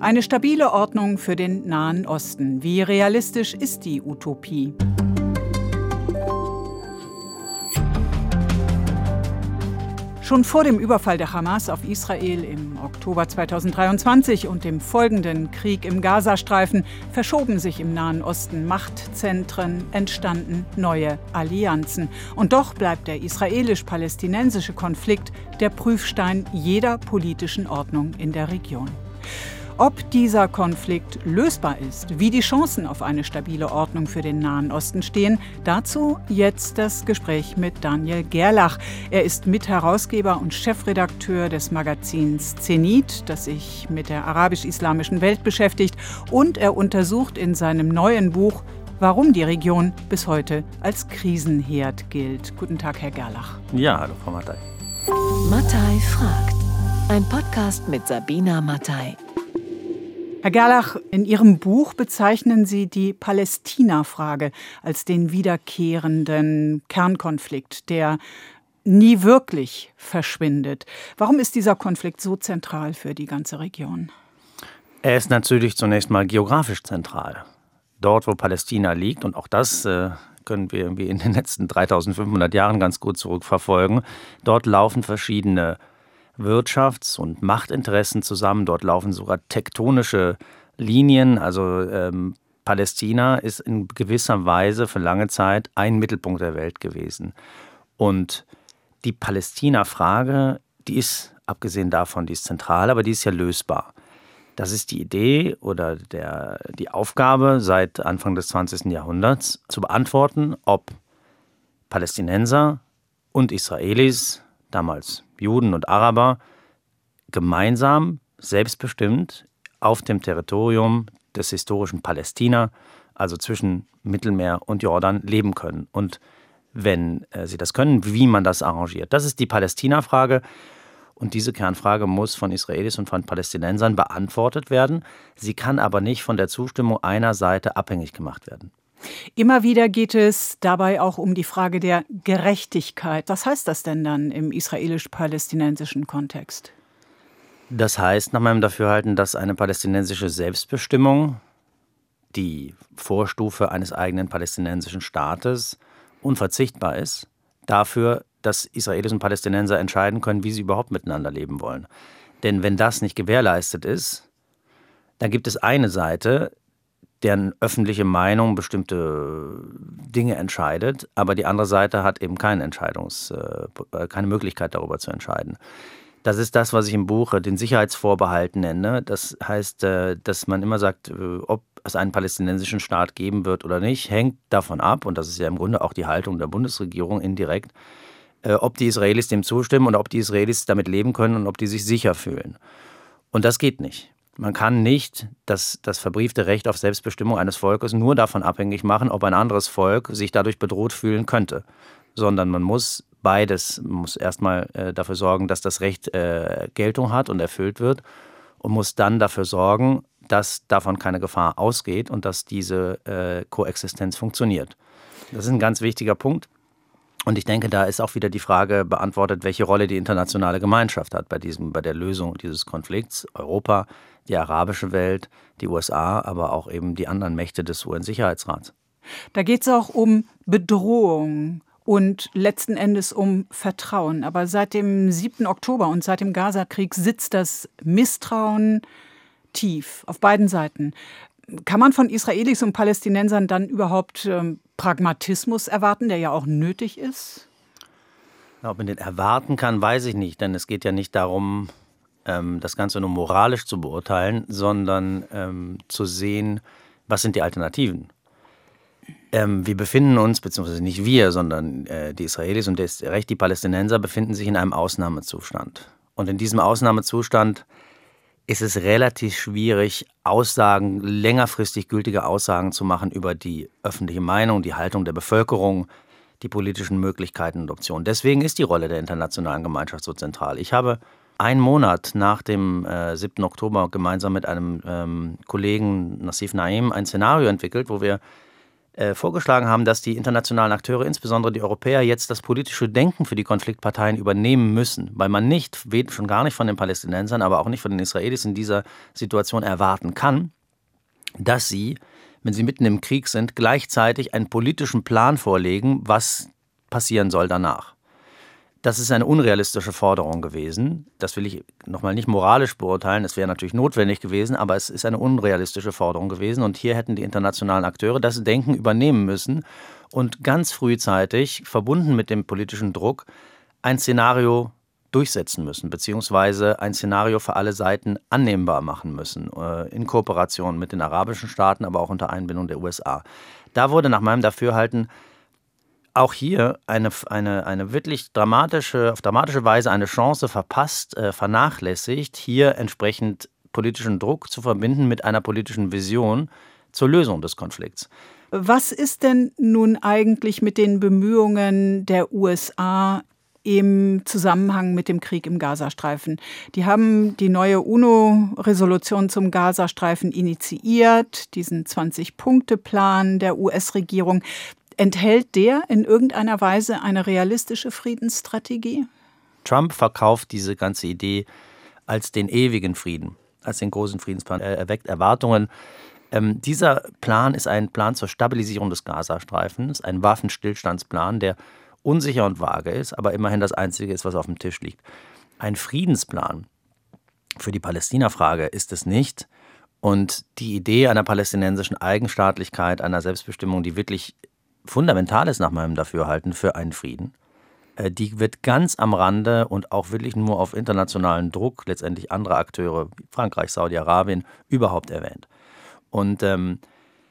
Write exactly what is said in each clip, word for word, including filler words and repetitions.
Eine stabile Ordnung für den Nahen Osten. Wie realistisch ist die Utopie? Schon vor dem Überfall der Hamas auf Israel im Oktober zweitausenddreiundzwanzig und dem folgenden Krieg im Gazastreifen verschoben sich im Nahen Osten Machtzentren, entstanden neue Allianzen. Und doch bleibt der israelisch-palästinensische Konflikt der Prüfstein jeder politischen Ordnung in der Region. Ob dieser Konflikt lösbar ist, wie die Chancen auf eine stabile Ordnung für den Nahen Osten stehen, dazu jetzt das Gespräch mit Daniel Gerlach. Er ist Mitherausgeber und Chefredakteur des Magazins Zenit, das sich mit der arabisch-islamischen Welt beschäftigt, und er untersucht in seinem neuen Buch, warum die Region bis heute als Krisenherd gilt. Guten Tag, Herr Gerlach. Ja, hallo, Frau Mattei. Mattei fragt. Ein Podcast mit Sabina Mattei. Herr Gerlach, in Ihrem Buch bezeichnen Sie die Palästina-Frage als den wiederkehrenden Kernkonflikt, der nie wirklich verschwindet. Warum ist dieser Konflikt so zentral für die ganze Region? Er ist natürlich zunächst mal geografisch zentral. Dort, wo Palästina liegt, und auch das äh, können wir irgendwie in den letzten dreitausendfünfhundert Jahren ganz gut zurückverfolgen, dort laufen verschiedene Wirtschafts- und Machtinteressen zusammen. Dort laufen sogar tektonische Linien. Also ähm, Palästina ist in gewisser Weise für lange Zeit ein Mittelpunkt der Welt gewesen. Und die Palästina-Frage, die ist, abgesehen davon, die ist zentral, aber die ist ja lösbar. Das ist die Idee oder der, die Aufgabe seit Anfang des zwanzigsten Jahrhunderts, zu beantworten, ob Palästinenser und Israelis, damals Juden und Araber, gemeinsam, selbstbestimmt auf dem Territorium des historischen Palästina, also zwischen Mittelmeer und Jordan, leben können. Und wenn äh, sie das können, wie man das arrangiert. Das ist die Palästina-Frage. Und diese Kernfrage muss von Israelis und von Palästinensern beantwortet werden. Sie kann aber nicht von der Zustimmung einer Seite abhängig gemacht werden. Immer wieder geht es dabei auch um die Frage der Gerechtigkeit. Was heißt das denn dann im israelisch-palästinensischen Kontext? Das heißt nach meinem Dafürhalten, dass eine palästinensische Selbstbestimmung, die Vorstufe eines eigenen palästinensischen Staates, unverzichtbar ist dafür, dass Israelis und Palästinenser entscheiden können, wie sie überhaupt miteinander leben wollen. Denn wenn das nicht gewährleistet ist, dann gibt es eine Seite, deren öffentliche Meinung bestimmte Dinge entscheidet, aber die andere Seite hat eben keine Entscheidungs, äh, keine Möglichkeit darüber zu entscheiden. Das ist das, was ich im Buch den Sicherheitsvorbehalt nenne. Das heißt, äh, dass man immer sagt, äh, ob es einen palästinensischen Staat geben wird oder nicht, hängt davon ab, und das ist ja im Grunde auch die Haltung der Bundesregierung indirekt, äh, ob die Israelis dem zustimmen und ob die Israelis damit leben können und ob die sich sicher fühlen. Und das geht nicht. Man kann nicht das, das verbriefte Recht auf Selbstbestimmung eines Volkes nur davon abhängig machen, ob ein anderes Volk sich dadurch bedroht fühlen könnte. Sondern man muss beides, man muss erstmal äh, dafür sorgen, dass das Recht äh, Geltung hat und erfüllt wird, und muss dann dafür sorgen, dass davon keine Gefahr ausgeht und dass diese äh, Koexistenz funktioniert. Das ist ein ganz wichtiger Punkt. Und ich denke, da ist auch wieder die Frage beantwortet, welche Rolle die internationale Gemeinschaft hat bei diesem, bei der Lösung dieses Konflikts. Europa, die arabische Welt, die U S A, aber auch eben die anderen Mächte des U N-Sicherheitsrats. Da geht es auch um Bedrohung und letzten Endes um Vertrauen. Aber seit dem siebten Oktober und seit dem Gazakrieg sitzt das Misstrauen tief auf beiden Seiten. Kann man von Israelis und Palästinensern dann überhaupt ähm, Pragmatismus erwarten, der ja auch nötig ist? Ob man den erwarten kann, weiß ich nicht, denn es geht ja nicht darum, ähm, das Ganze nur moralisch zu beurteilen, sondern ähm, zu sehen, was sind die Alternativen. Ähm, wir befinden uns, beziehungsweise nicht wir, sondern äh, die Israelis und das Recht, die Palästinenser befinden sich in einem Ausnahmezustand. Und in diesem Ausnahmezustand ist es relativ schwierig, Aussagen, längerfristig gültige Aussagen zu machen über die öffentliche Meinung, die Haltung der Bevölkerung, die politischen Möglichkeiten und Optionen. Deswegen ist die Rolle der internationalen Gemeinschaft so zentral. Ich habe einen Monat nach dem äh, siebten Oktober gemeinsam mit einem ähm, Kollegen Nassif Naim ein Szenario entwickelt, wo wir äh, vorgeschlagen haben, dass die internationalen Akteure, insbesondere die Europäer, jetzt das politische Denken für die Konfliktparteien übernehmen müssen, weil man nicht, schon gar nicht von den Palästinensern, aber auch nicht von den Israelis in dieser Situation erwarten kann, dass sie, wenn sie mitten im Krieg sind, gleichzeitig einen politischen Plan vorlegen, was passieren soll danach. Das ist eine unrealistische Forderung gewesen. Das will ich nochmal nicht moralisch beurteilen. Es wäre natürlich notwendig gewesen, aber es ist eine unrealistische Forderung gewesen. Und hier hätten die internationalen Akteure das Denken übernehmen müssen und ganz frühzeitig, verbunden mit dem politischen Druck, ein Szenario durchsetzen müssen, beziehungsweise ein Szenario für alle Seiten annehmbar machen müssen, in Kooperation mit den arabischen Staaten, aber auch unter Einbindung der U S A. Da wurde nach meinem Dafürhalten auch hier eine, eine, eine wirklich dramatische, auf dramatische Weise eine Chance verpasst, äh, vernachlässigt, hier entsprechend politischen Druck zu verbinden mit einer politischen Vision zur Lösung des Konflikts. Was ist denn nun eigentlich mit den Bemühungen der U S A im Zusammenhang mit dem Krieg im Gazastreifen? Die haben die neue UNO-Resolution zum Gazastreifen initiiert, diesen zwanzig-Punkte-Plan der U S-Regierung. Enthält der in irgendeiner Weise eine realistische Friedensstrategie? Trump verkauft diese ganze Idee als den ewigen Frieden, als den großen Friedensplan. Er erweckt Erwartungen. Ähm, dieser Plan ist ein Plan zur Stabilisierung des Gazastreifens, ein Waffenstillstandsplan, der unsicher und vage ist, aber immerhin das Einzige ist, was auf dem Tisch liegt. Ein Friedensplan für die Palästina-Frage ist es nicht. Und die Idee einer palästinensischen Eigenstaatlichkeit, einer Selbstbestimmung, die wirklich fundamental ist nach meinem Dafürhalten für einen Frieden, die wird ganz am Rande und auch wirklich nur auf internationalen Druck letztendlich anderer Akteure wie Frankreich, Saudi-Arabien überhaupt erwähnt. Und ähm,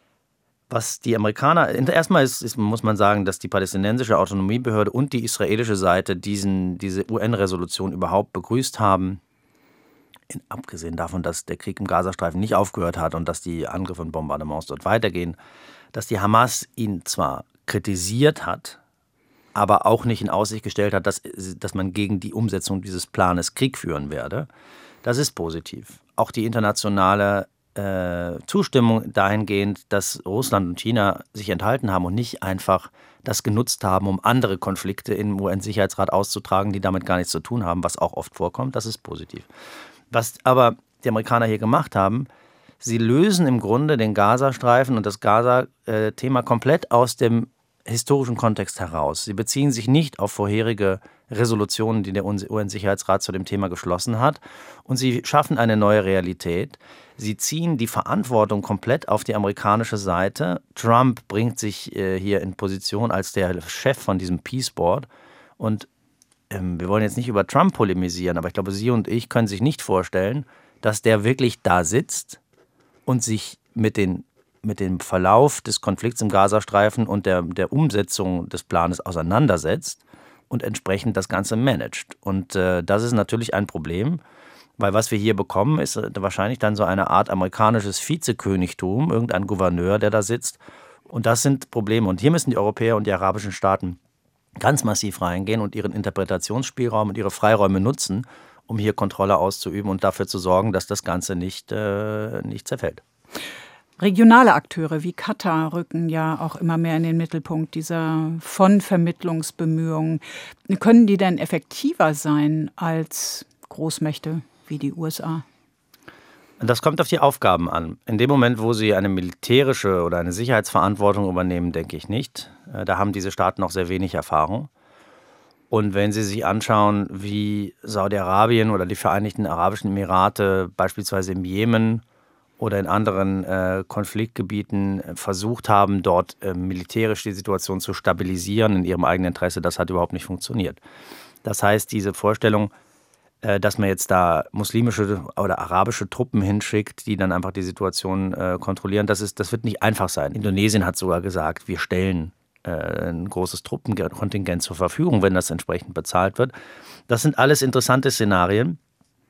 was die Amerikaner, erstmal ist, ist, muss man sagen, dass die palästinensische Autonomiebehörde und die israelische Seite diesen, diese U N-Resolution überhaupt begrüßt haben. In, abgesehen davon, dass der Krieg im Gazastreifen nicht aufgehört hat und dass die Angriffe und Bombardements dort weitergehen, dass die Hamas ihn zwar kritisiert hat, aber auch nicht in Aussicht gestellt hat, dass, dass man gegen die Umsetzung dieses Planes Krieg führen werde. Das ist positiv. Auch die internationale äh, Zustimmung dahingehend, dass Russland und China sich enthalten haben und nicht einfach das genutzt haben, um andere Konflikte im U N-Sicherheitsrat auszutragen, die damit gar nichts zu tun haben, was auch oft vorkommt, das ist positiv. Was aber die Amerikaner hier gemacht haben, sie lösen im Grunde den Gazastreifen und das Gaza-Thema komplett aus dem historischen Kontext heraus. Sie beziehen sich nicht auf vorherige Resolutionen, die der U N-Sicherheitsrat zu dem Thema geschlossen hat. Und sie schaffen eine neue Realität. Sie ziehen die Verantwortung komplett auf die amerikanische Seite. Trump bringt sich äh, hier in Position als der Chef von diesem Peace Board. Und ähm, wir wollen jetzt nicht über Trump polemisieren, aber ich glaube, Sie und ich können sich nicht vorstellen, dass der wirklich da sitzt und sich mit, den, mit dem Verlauf des Konflikts im Gazastreifen und der, der Umsetzung des Planes auseinandersetzt und entsprechend das Ganze managt. Und äh, das ist natürlich ein Problem, weil was wir hier bekommen, ist wahrscheinlich dann so eine Art amerikanisches Vizekönigtum, irgendein Gouverneur, der da sitzt. Und das sind Probleme. Und hier müssen die Europäer und die arabischen Staaten ganz massiv reingehen und ihren Interpretationsspielraum und ihre Freiräume nutzen, um hier Kontrolle auszuüben und dafür zu sorgen, dass das Ganze nicht, äh, nicht zerfällt. Regionale Akteure wie Katar rücken ja auch immer mehr in den Mittelpunkt dieser von Vermittlungsbemühungen. Können die denn effektiver sein als Großmächte wie die U S A? Das kommt auf die Aufgaben an. In dem Moment, wo sie eine militärische oder eine Sicherheitsverantwortung übernehmen, denke ich nicht. Da haben diese Staaten noch sehr wenig Erfahrung. Und wenn Sie sich anschauen, wie Saudi-Arabien oder die Vereinigten Arabischen Emirate beispielsweise im Jemen oder in anderen äh, Konfliktgebieten versucht haben, dort äh, militärisch die Situation zu stabilisieren in ihrem eigenen Interesse, das hat überhaupt nicht funktioniert. Das heißt, diese Vorstellung, äh, dass man jetzt da muslimische oder arabische Truppen hinschickt, die dann einfach die Situation äh, kontrollieren, das ist, das wird nicht einfach sein. Indonesien hat sogar gesagt, wir stellen ein großes Truppenkontingent zur Verfügung, wenn das entsprechend bezahlt wird. Das sind alles interessante Szenarien,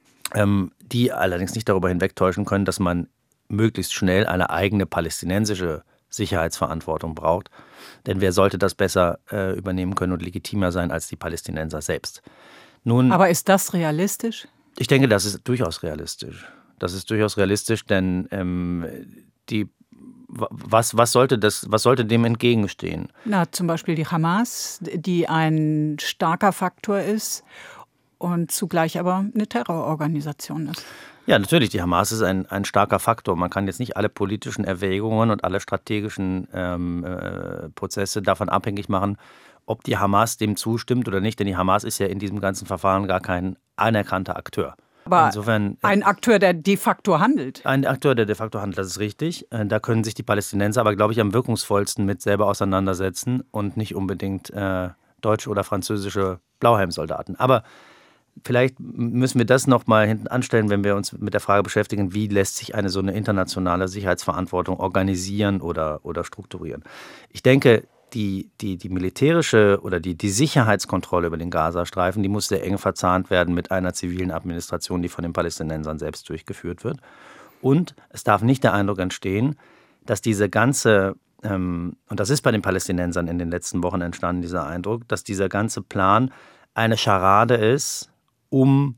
die allerdings nicht darüber hinwegtäuschen können, dass man möglichst schnell eine eigene palästinensische Sicherheitsverantwortung braucht. Denn wer sollte das besser übernehmen können und legitimer sein als die Palästinenser selbst? Nun, aber ist das realistisch? Ich denke, das ist durchaus realistisch. Das ist durchaus realistisch, denn ähm, die was, was, sollte das, was sollte dem entgegenstehen? Na, zum Beispiel die Hamas, die ein starker Faktor ist und zugleich aber eine Terrororganisation ist. Ja, natürlich, die Hamas ist ein, ein starker Faktor. Man kann jetzt nicht alle politischen Erwägungen und alle strategischen ähm, äh, Prozesse davon abhängig machen, ob die Hamas dem zustimmt oder nicht. Denn die Hamas ist ja in diesem ganzen Verfahren gar kein anerkannter Akteur. Aber Insofern, ein Akteur, der de facto handelt. Ein Akteur, der de facto handelt, das ist richtig. Da können sich die Palästinenser aber, glaube ich, am wirkungsvollsten mit selber auseinandersetzen und nicht unbedingt äh, deutsche oder französische Blauhelmsoldaten. Aber vielleicht müssen wir das noch mal hinten anstellen, wenn wir uns mit der Frage beschäftigen, wie lässt sich eine so eine internationale Sicherheitsverantwortung organisieren oder, oder strukturieren. Ich denke, die, die, die militärische oder die, die Sicherheitskontrolle über den Gazastreifen, die muss sehr eng verzahnt werden mit einer zivilen Administration, die von den Palästinensern selbst durchgeführt wird. Und es darf nicht der Eindruck entstehen, dass diese ganze, ähm, und das ist bei den Palästinensern in den letzten Wochen entstanden, dieser Eindruck, dass dieser ganze Plan eine Scharade ist, um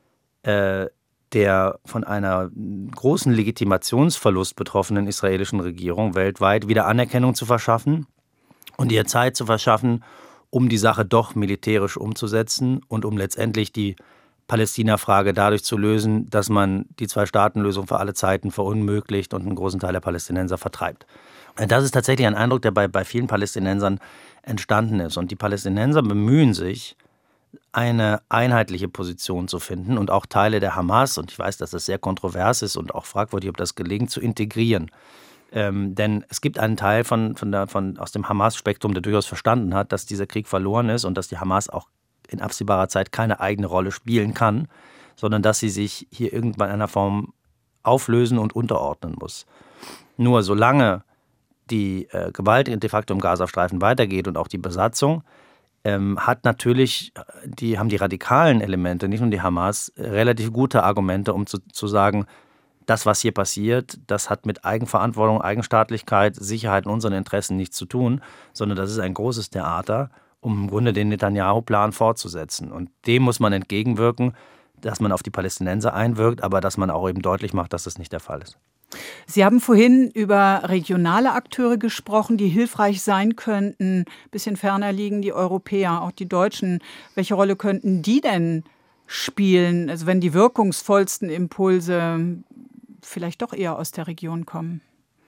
äh, der von einer großen Legitimationsverlust betroffenen israelischen Regierung weltweit wieder Anerkennung zu verschaffen und ihr Zeit zu verschaffen, um die Sache doch militärisch umzusetzen und um letztendlich die Palästina-Frage dadurch zu lösen, dass man die Zwei-Staaten-Lösung für alle Zeiten verunmöglicht und einen großen Teil der Palästinenser vertreibt. Das ist tatsächlich ein Eindruck, der bei, bei vielen Palästinensern entstanden ist. Und die Palästinenser bemühen sich, eine einheitliche Position zu finden und auch Teile der Hamas, und ich weiß, dass das sehr kontrovers ist und auch fragwürdig, ob das gelingt, zu integrieren. Ähm, denn es gibt einen Teil von, von der, von, aus dem Hamas-Spektrum, der durchaus verstanden hat, dass dieser Krieg verloren ist und dass die Hamas auch in absehbarer Zeit keine eigene Rolle spielen kann, sondern dass sie sich hier irgendwann in einer Form auflösen und unterordnen muss. Nur solange die äh, Gewalt de facto im Gazastreifen weitergeht und auch die Besatzung, ähm, hat natürlich die, haben die radikalen Elemente, nicht nur die Hamas, relativ gute Argumente, um zu, zu sagen, das, was hier passiert, das hat mit Eigenverantwortung, Eigenstaatlichkeit, Sicherheit und unseren Interessen nichts zu tun, sondern das ist ein großes Theater, um im Grunde den Netanyahu-Plan fortzusetzen. Und dem muss man entgegenwirken, dass man auf die Palästinenser einwirkt, aber dass man auch eben deutlich macht, dass das nicht der Fall ist. Sie haben vorhin über regionale Akteure gesprochen, die hilfreich sein könnten. Ein bisschen ferner liegen die Europäer, auch die Deutschen. Welche Rolle könnten die denn spielen, also wenn die wirkungsvollsten Impulse vielleicht doch eher aus der Region kommen?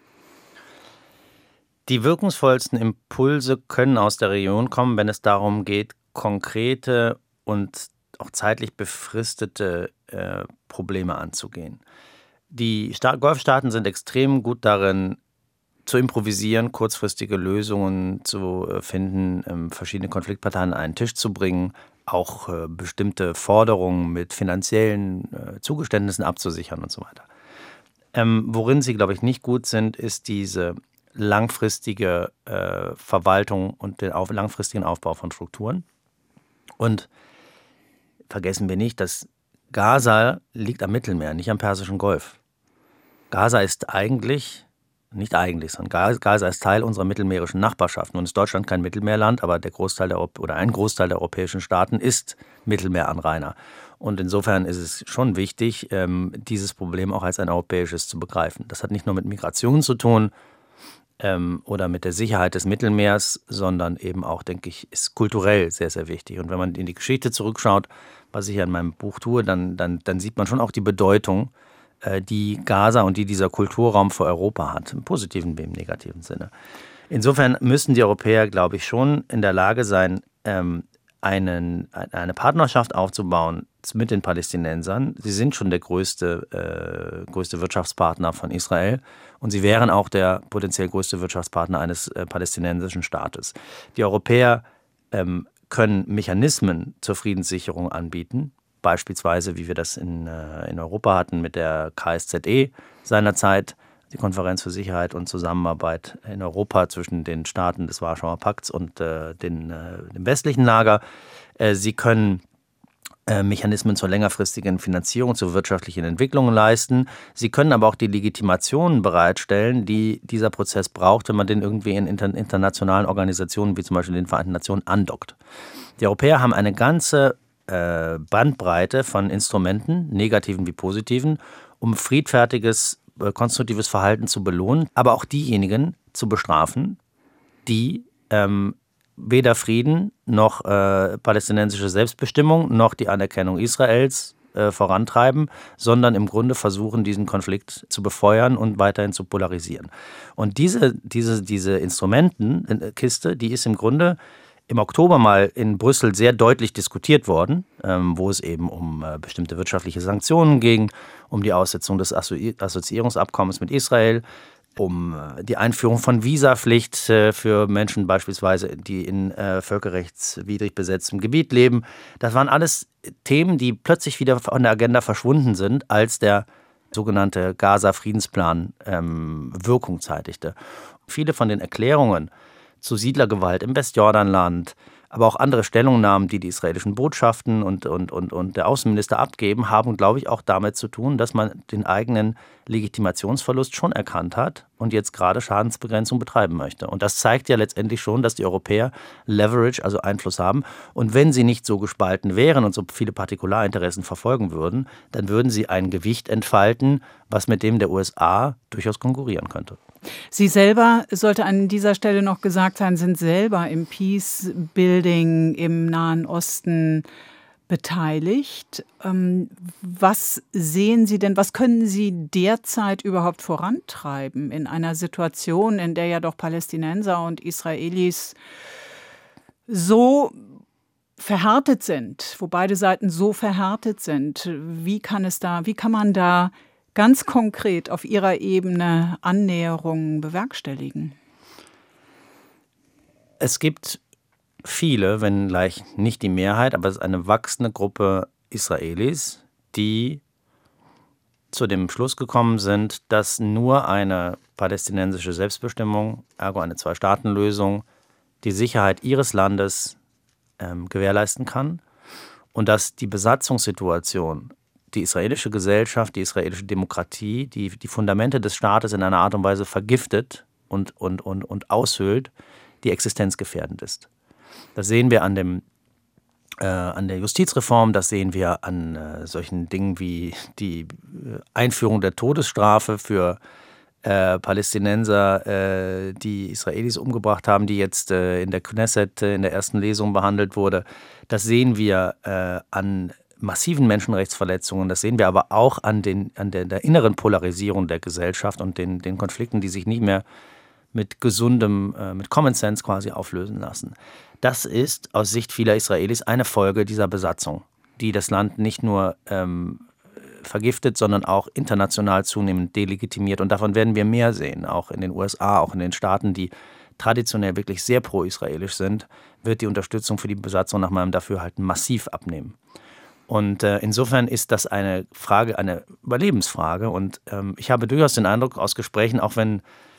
Die wirkungsvollsten Impulse können aus der Region kommen, wenn es darum geht, konkrete und auch zeitlich befristete äh, Probleme anzugehen. Die Sta- Golfstaaten sind extrem gut darin, zu improvisieren, kurzfristige Lösungen zu äh, finden, ähm, verschiedene Konfliktparteien an einen Tisch zu bringen, auch äh, bestimmte Forderungen mit finanziellen äh, Zugeständnissen abzusichern und so weiter. Ähm, worin sie, glaube ich, nicht gut sind, ist diese langfristige äh, Verwaltung und den auf, langfristigen Aufbau von Strukturen. Und vergessen wir nicht, dass Gaza liegt am Mittelmeer, nicht am Persischen Golf. Gaza ist eigentlich, nicht eigentlich, sondern Gaza ist Teil unserer mittelmeerischen Nachbarschaft. Nun ist Deutschland kein Mittelmeerland, aber der Großteil der, oder ein Großteil der europäischen Staaten ist Mittelmeeranrainer. Und insofern ist es schon wichtig, dieses Problem auch als ein europäisches zu begreifen. Das hat nicht nur mit Migration zu tun oder mit der Sicherheit des Mittelmeers, sondern eben auch, denke ich, ist kulturell sehr, sehr wichtig. Und wenn man in die Geschichte zurückschaut, was ich ja in meinem Buch tue, dann, dann, dann sieht man schon auch die Bedeutung, die Gaza und die dieser Kulturraum für Europa hat, im positiven wie im negativen Sinne. Insofern müssen die Europäer, glaube ich, schon in der Lage sein, einen, eine Partnerschaft aufzubauen mit den Palästinensern. Sie sind schon der größte, äh, größte Wirtschaftspartner von Israel und sie wären auch der potenziell größte Wirtschaftspartner eines äh, palästinensischen Staates. Die Europäer ähm, können Mechanismen zur Friedenssicherung anbieten, beispielsweise, wie wir das in, äh, in Europa hatten mit der K S Z E seinerzeit, die Konferenz für Sicherheit und Zusammenarbeit in Europa zwischen den Staaten des Warschauer Pakts und äh, den, äh, dem westlichen Lager. Äh, sie können äh, Mechanismen zur längerfristigen Finanzierung, zur wirtschaftlichen Entwicklung leisten. Sie können aber auch die Legitimationen bereitstellen, die dieser Prozess braucht, wenn man den irgendwie in inter- internationalen Organisationen wie zum Beispiel den Vereinten Nationen andockt. Die Europäer haben eine ganze äh, Bandbreite von Instrumenten, negativen wie positiven, um friedfertiges äh, konstruktives Verhalten zu belohnen, aber auch diejenigen zu bestrafen, die ähm, weder Frieden noch äh, palästinensische Selbstbestimmung noch die Anerkennung Israels äh, vorantreiben, sondern im Grunde versuchen, diesen Konflikt zu befeuern und weiterhin zu polarisieren. Und diese, diese, diese Instrumentenkiste, die ist im Grunde im Oktober mal in Brüssel sehr deutlich diskutiert worden, ähm, wo es eben um äh, bestimmte wirtschaftliche Sanktionen ging, um die Aussetzung des Assozi- Assoziierungsabkommens mit Israel, um äh, die Einführung von Visapflicht äh, für Menschen beispielsweise, die in äh, völkerrechtswidrig besetztem Gebiet leben. Das waren alles Themen, die plötzlich wieder von der Agenda verschwunden sind, als der sogenannte Gaza-Friedensplan ähm, Wirkung zeitigte. Viele von den Erklärungen zu Siedlergewalt im Westjordanland, aber auch andere Stellungnahmen, die die israelischen Botschaften und, und, und, und der Außenminister abgeben, haben, glaube ich, auch damit zu tun, dass man den eigenen Legitimationsverlust schon erkannt hat und jetzt gerade Schadensbegrenzung betreiben möchte. Und das zeigt ja letztendlich schon, dass die Europäer Leverage, also Einfluss haben. Und wenn sie nicht so gespalten wären und so viele Partikularinteressen verfolgen würden, dann würden sie ein Gewicht entfalten, was mit dem der U S A durchaus konkurrieren könnte. Sie selber, sollte an dieser Stelle noch gesagt sein, sind selber im Peace-Building im Nahen Osten beteiligt. Was sehen Sie denn, was können Sie derzeit überhaupt vorantreiben in einer Situation, in der ja doch Palästinenser und Israelis so verhärtet sind, wo beide Seiten so verhärtet sind? Wie kann es da, wie kann man da ganz konkret auf Ihrer Ebene Annäherungen bewerkstelligen? Es gibt viele, wenn gleich nicht die Mehrheit, aber es ist eine wachsende Gruppe Israelis, die zu dem Schluss gekommen sind, dass nur eine palästinensische Selbstbestimmung, ergo eine Zwei-Staaten-Lösung, die Sicherheit ihres Landes ähm, gewährleisten kann und dass die Besatzungssituation, die israelische Gesellschaft, die israelische Demokratie, die, die Fundamente des Staates in einer Art und Weise vergiftet und, und, und, und aushöhlt, die existenzgefährdend ist. Das sehen wir an, dem, äh, an der Justizreform, das sehen wir an äh, solchen Dingen wie die Einführung der Todesstrafe für äh, Palästinenser, äh, die Israelis umgebracht haben, die jetzt äh, in der Knesset äh, in der ersten Lesung behandelt wurde. Das sehen wir äh, an massiven Menschenrechtsverletzungen. Das sehen wir aber auch an, den, an der, der inneren Polarisierung der Gesellschaft und den, den Konflikten, die sich nicht mehr mit gesundem, äh, mit Common Sense quasi auflösen lassen. Das ist aus Sicht vieler Israelis eine Folge dieser Besatzung, die das Land nicht nur ähm, vergiftet, sondern auch international zunehmend delegitimiert. Und davon werden wir mehr sehen, auch in den U S A, auch in den Staaten, die traditionell wirklich sehr pro-israelisch sind, wird die Unterstützung für die Besatzung nach meinem Dafürhalten massiv abnehmen. Und äh, insofern ist das eine Frage, eine Überlebensfrage. Und ähm, ich habe durchaus den Eindruck aus Gesprächen, auch wenn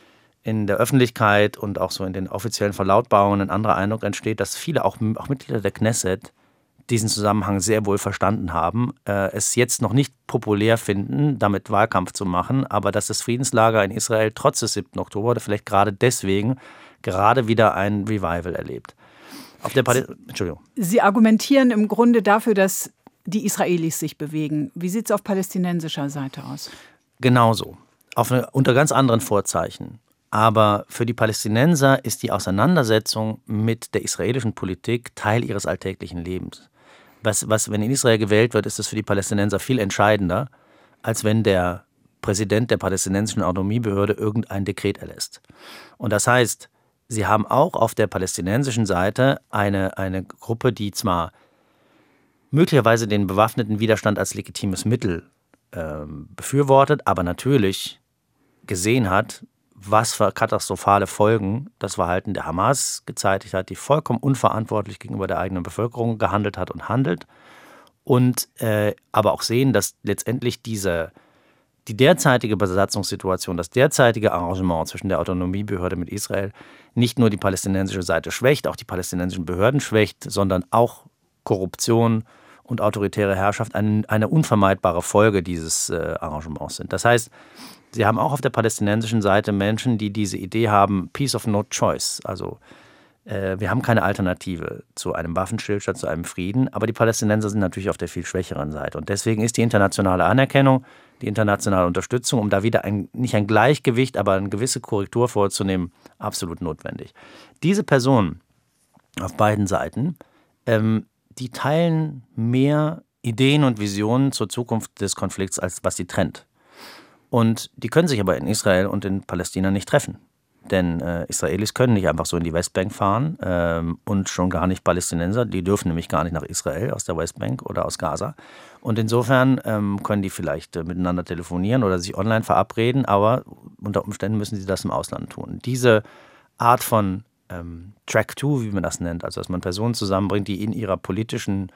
in der Öffentlichkeit und auch so in den offiziellen Verlautbarungen ein anderer Eindruck entsteht, dass viele, auch, auch Mitglieder der Knesset, diesen Zusammenhang sehr wohl verstanden haben, äh, es jetzt noch nicht populär finden, damit Wahlkampf zu machen, aber dass das Friedenslager in Israel trotz des siebten Oktober oder vielleicht gerade deswegen gerade wieder ein Revival erlebt. Auf der Pal- Entschuldigung. Sie argumentieren im Grunde dafür, dass die Israelis sich bewegen. Wie sieht es auf palästinensischer Seite aus? Genauso. Auf eine, unter ganz anderen Vorzeichen. Aber für die Palästinenser ist die Auseinandersetzung mit der israelischen Politik Teil ihres alltäglichen Lebens. Was, was, wenn in Israel gewählt wird, ist es für die Palästinenser viel entscheidender, als wenn der Präsident der palästinensischen Autonomiebehörde irgendein Dekret erlässt. Und das heißt, sie haben auch auf der palästinensischen Seite eine, eine Gruppe, die zwar möglicherweise den bewaffneten Widerstand als legitimes Mittel äh, befürwortet, aber natürlich gesehen hat, was für katastrophale Folgen das Verhalten der Hamas gezeitigt hat, die vollkommen unverantwortlich gegenüber der eigenen Bevölkerung gehandelt hat und handelt. Und äh, aber auch sehen, dass letztendlich diese, die derzeitige Besatzungssituation, das derzeitige Arrangement zwischen der Autonomiebehörde mit Israel nicht nur die palästinensische Seite schwächt, auch die palästinensischen Behörden schwächt, sondern auch Korruption und autoritäre Herrschaft eine, eine unvermeidbare Folge dieses äh, Arrangements sind. Das heißt, Sie haben auch auf der palästinensischen Seite Menschen, die diese Idee haben, Peace of no choice, also äh, wir haben keine Alternative zu einem Waffenstillstand, zu einem Frieden, aber die Palästinenser sind natürlich auf der viel schwächeren Seite. Und deswegen ist die internationale Anerkennung, die internationale Unterstützung, um da wieder ein, nicht ein Gleichgewicht, aber eine gewisse Korrektur vorzunehmen, absolut notwendig. Diese Personen auf beiden Seiten, ähm, die teilen mehr Ideen und Visionen zur Zukunft des Konflikts, als was sie trennt. Und die können sich aber in Israel und in Palästina nicht treffen. Denn äh, Israelis können nicht einfach so in die Westbank fahren ähm, und schon gar nicht Palästinenser. Die dürfen nämlich gar nicht nach Israel aus der Westbank oder aus Gaza. Und insofern ähm, können die vielleicht äh, miteinander telefonieren oder sich online verabreden, aber unter Umständen müssen sie das im Ausland tun. Diese Art von ähm, Track two, wie man das nennt, also dass man Personen zusammenbringt, die in ihrer politischen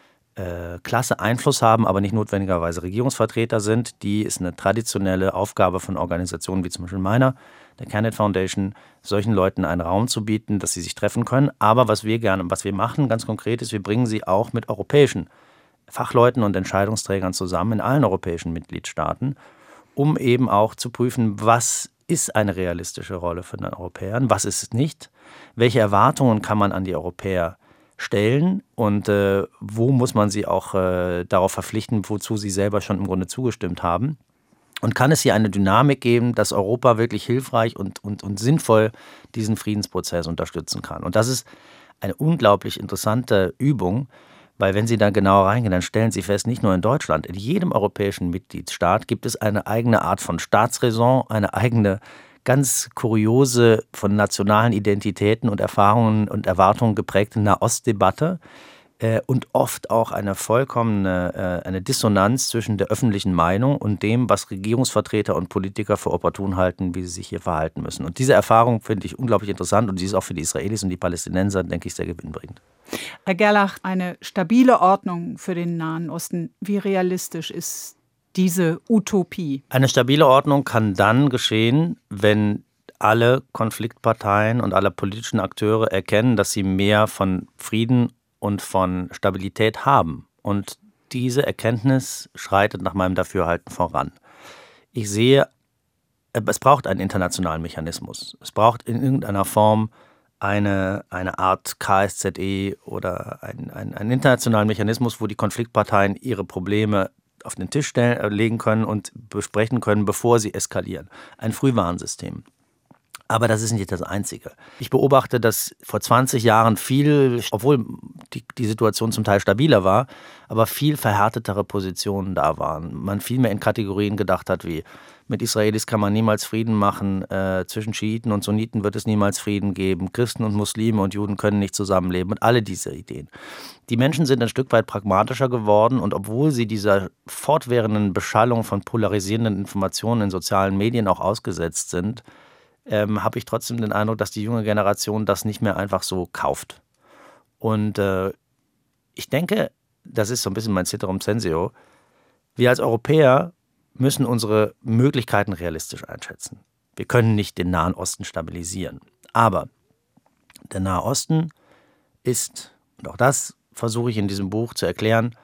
Äh, Klasse Einfluss haben, aber nicht notwendigerweise Regierungsvertreter sind, die ist eine traditionelle Aufgabe von Organisationen wie zum Beispiel meiner, der Canet Foundation, solchen Leuten einen Raum zu bieten, dass sie sich treffen können. Aber was wir gerne, was wir machen, ganz konkret ist, wir bringen sie auch mit europäischen Fachleuten und Entscheidungsträgern zusammen in allen europäischen Mitgliedstaaten, um eben auch zu prüfen, was ist eine realistische Rolle für den Europäern, was ist es nicht, welche Erwartungen kann man an die Europäer stellen und äh, wo muss man sie auch äh, darauf verpflichten, wozu sie selber schon im Grunde zugestimmt haben. Und kann es hier eine Dynamik geben, dass Europa wirklich hilfreich und, und, und sinnvoll diesen Friedensprozess unterstützen kann. Und das ist eine unglaublich interessante Übung, weil wenn Sie da genauer reingehen, dann stellen Sie fest, nicht nur in Deutschland, in jedem europäischen Mitgliedstaat gibt es eine eigene Art von Staatsräson, eine eigene ganz kuriose, von nationalen Identitäten und Erfahrungen und Erwartungen geprägte Nahostdebatte äh, und oft auch eine vollkommene äh, eine Dissonanz zwischen der öffentlichen Meinung und dem, was Regierungsvertreter und Politiker für opportun halten, wie sie sich hier verhalten müssen. Und diese Erfahrung finde ich unglaublich interessant und sie ist auch für die Israelis und die Palästinenser, denke ich, sehr gewinnbringend. Herr Gerlach, eine stabile Ordnung für den Nahen Osten, wie realistisch ist diese Utopie? Eine stabile Ordnung kann dann geschehen, wenn alle Konfliktparteien und alle politischen Akteure erkennen, dass sie mehr von Frieden und von Stabilität haben. Und diese Erkenntnis schreitet nach meinem Dafürhalten voran. Ich sehe, es braucht einen internationalen Mechanismus. Es braucht in irgendeiner Form eine, eine Art K S Z E oder einen, einen, einen internationalen Mechanismus, wo die Konfliktparteien ihre Probleme auf den Tisch stellen, legen können und besprechen können, bevor sie eskalieren. Ein Frühwarnsystem. Aber das ist nicht das Einzige. Ich beobachte, dass vor zwanzig Jahren viel, obwohl die, die Situation zum Teil stabiler war, aber viel verhärtetere Positionen da waren. Man viel mehr in Kategorien gedacht hat wie, mit Israelis kann man niemals Frieden machen, äh, zwischen Schiiten und Sunniten wird es niemals Frieden geben, Christen und Muslime und Juden können nicht zusammenleben und alle diese Ideen. Die Menschen sind ein Stück weit pragmatischer geworden und obwohl sie dieser fortwährenden Beschallung von polarisierenden Informationen in sozialen Medien auch ausgesetzt sind, ähm, habe ich trotzdem den Eindruck, dass die junge Generation das nicht mehr einfach so kauft. Und äh, ich denke, das ist so ein bisschen mein Ceterum censeo, wir als Europäer müssen unsere Möglichkeiten realistisch einschätzen. Wir können nicht den Nahen Osten stabilisieren. Aber der Nahe Osten ist, und auch das versuche ich in diesem Buch zu erklären,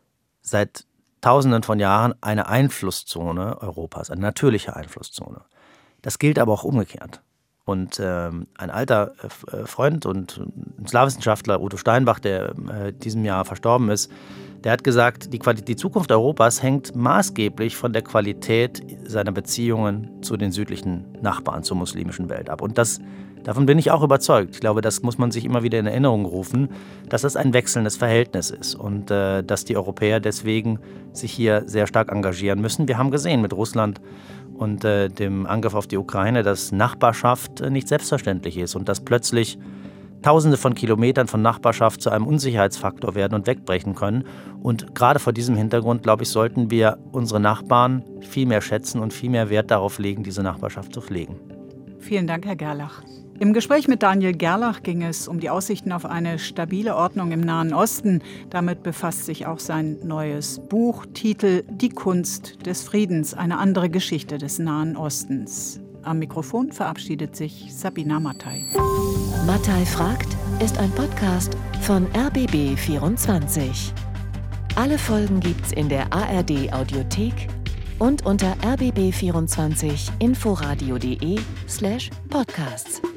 seit Tausenden von Jahren eine Einflusszone Europas, eine natürliche Einflusszone. Das gilt aber auch umgekehrt. Und ähm, ein alter äh, Freund und Islamwissenschaftler, Udo Steinbach, der äh, diesem Jahr verstorben ist, der hat gesagt, die, Quali- die Zukunft Europas hängt maßgeblich von der Qualität seiner Beziehungen zu den südlichen Nachbarn, zur muslimischen Welt ab. Und das, davon bin ich auch überzeugt. Ich glaube, das muss man sich immer wieder in Erinnerung rufen, dass das ein wechselndes Verhältnis ist und äh, dass die Europäer deswegen sich hier sehr stark engagieren müssen. Wir haben gesehen mit Russland und äh, dem Angriff auf die Ukraine, dass Nachbarschaft äh, nicht selbstverständlich ist und dass plötzlich Tausende von Kilometern von Nachbarschaft zu einem Unsicherheitsfaktor werden und wegbrechen können. Und gerade vor diesem Hintergrund, glaube ich, sollten wir unsere Nachbarn viel mehr schätzen und viel mehr Wert darauf legen, diese Nachbarschaft zu pflegen. Vielen Dank, Herr Gerlach. Im Gespräch mit Daniel Gerlach ging es um die Aussichten auf eine stabile Ordnung im Nahen Osten. Damit befasst sich auch sein neues Buch, Titel Die Kunst des Friedens, eine andere Geschichte des Nahen Ostens. Am Mikrofon verabschiedet sich Sabina Mattei. Mattei fragt ist ein Podcast von R B B vierundzwanzig. Alle Folgen gibt's in der A R D Audiothek und unter r b b vierundzwanzig inforadio punkt de slash podcasts.